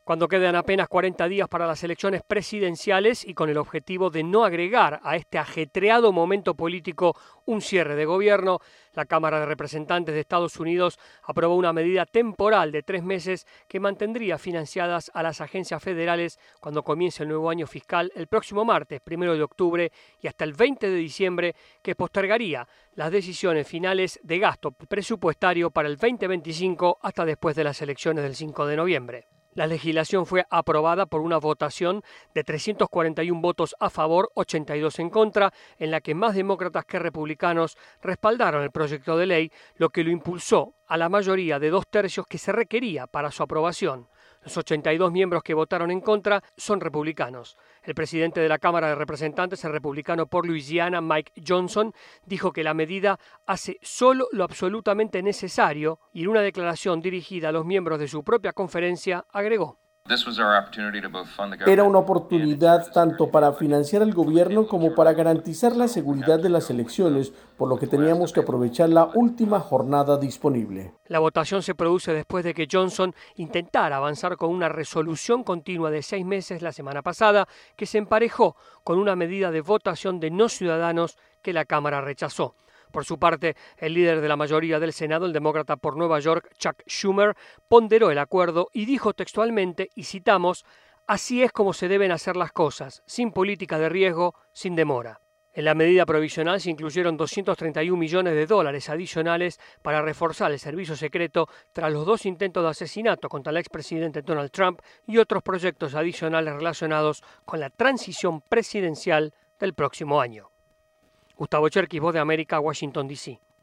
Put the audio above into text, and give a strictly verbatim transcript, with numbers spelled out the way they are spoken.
Cuando quedan apenas cuarenta días para las elecciones presidenciales y con el objetivo de no agregar a este ajetreado momento político un cierre de gobierno, la Cámara de Representantes de Estados Unidos aprobó una medida temporal de tres meses que mantendría financiadas a las agencias federales cuando comience el nuevo año fiscal el próximo martes, primero de octubre, y hasta el veinte de diciembre, que postergaría las decisiones finales de gasto presupuestario para el veinte veinticinco hasta después de las elecciones del cinco de noviembre. La legislación fue aprobada por una votación de trescientos cuarenta y uno votos a favor, ochenta y dos en contra, en la que más demócratas que republicanos respaldaron el proyecto de ley, lo que lo impulsó a la mayoría de dos tercios que se requería para su aprobación. Los ochenta y dos miembros que votaron en contra son republicanos. El presidente de la Cámara de Representantes, el republicano por Luisiana, Mike Johnson, dijo que la medida hace solo lo absolutamente necesario y en una declaración dirigida a los miembros de su propia conferencia agregó: Era una oportunidad tanto para financiar el gobierno como para garantizar la seguridad de las elecciones, por lo que teníamos que aprovechar la última jornada disponible. La votación se produce después de que Johnson intentara avanzar con una resolución continua de seis meses la semana pasada, que se emparejó con una medida de votación de no ciudadanos que la Cámara rechazó. Por su parte, el líder de la mayoría del Senado, el demócrata por Nueva York, Chuck Schumer, ponderó el acuerdo y dijo textualmente, y citamos: «Así es como se deben hacer las cosas, sin política de riesgo, sin demora». En la medida provisional se incluyeron doscientos treinta y un millones de dólares adicionales para reforzar el servicio secreto tras los dos intentos de asesinato contra el expresidente Donald Trump y otros proyectos adicionales relacionados con la transición presidencial del próximo año. Gustavo Cherkis, Voz de América, Washington, D C